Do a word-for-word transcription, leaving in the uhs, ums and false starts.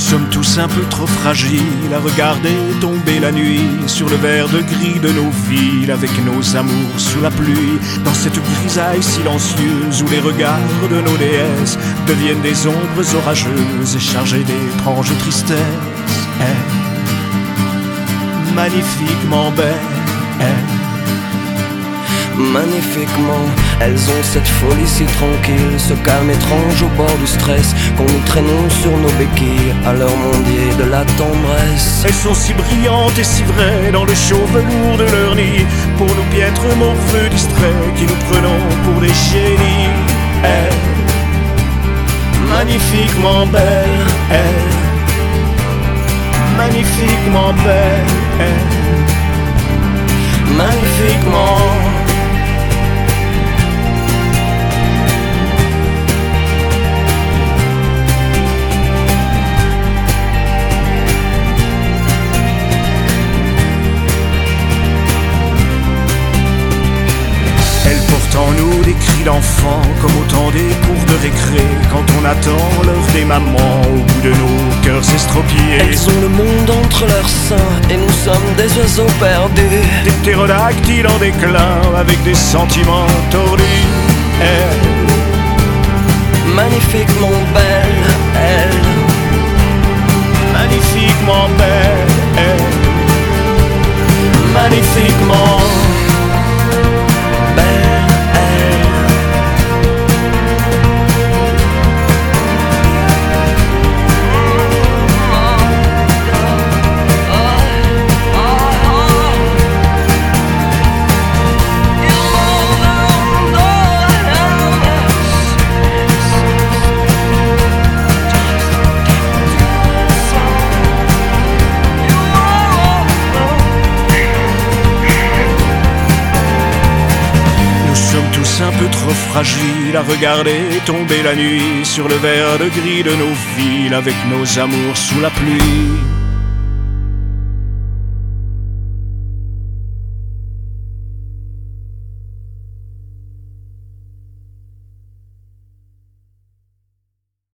sommes tous un peu trop fragiles à regarder tomber la nuit sur le verre de gris de nos villes, avec nos amours sous la pluie, dans cette grisaille silencieuse où les regards de nos déesses deviennent des ombres orageuses et chargées d'étranges tristesses. Elle, magnifiquement belle, elle, magnifiquement, elles ont cette folie si tranquille, ce calme étrange au bord du stress qu'on nous traînons sur nos béquilles à l'heure mondiée de la tendresse. Elles sont si brillantes et si vraies dans le chaud velours de leur nid, pour nous piètres morveux distraits qui nous prenons pour des génies. Elle, magnifiquement belle, elle, magnifiquement belle, elle, magnifiquement. En nous des cris d'enfants, comme au temps des cours de récré, quand on attend l'heure des mamans au bout de nos cœurs estropiés. Elles ont le monde entre leurs seins et nous sommes des oiseaux perdus, des ptérodactyles en déclin avec des sentiments tordus. Elle, magnifiquement belle, elle, magnifiquement belle, elle, magnifiquement belle. Un peu trop fragile à regarder tomber la nuit sur le verre de gris de nos villes, avec nos amours sous la pluie.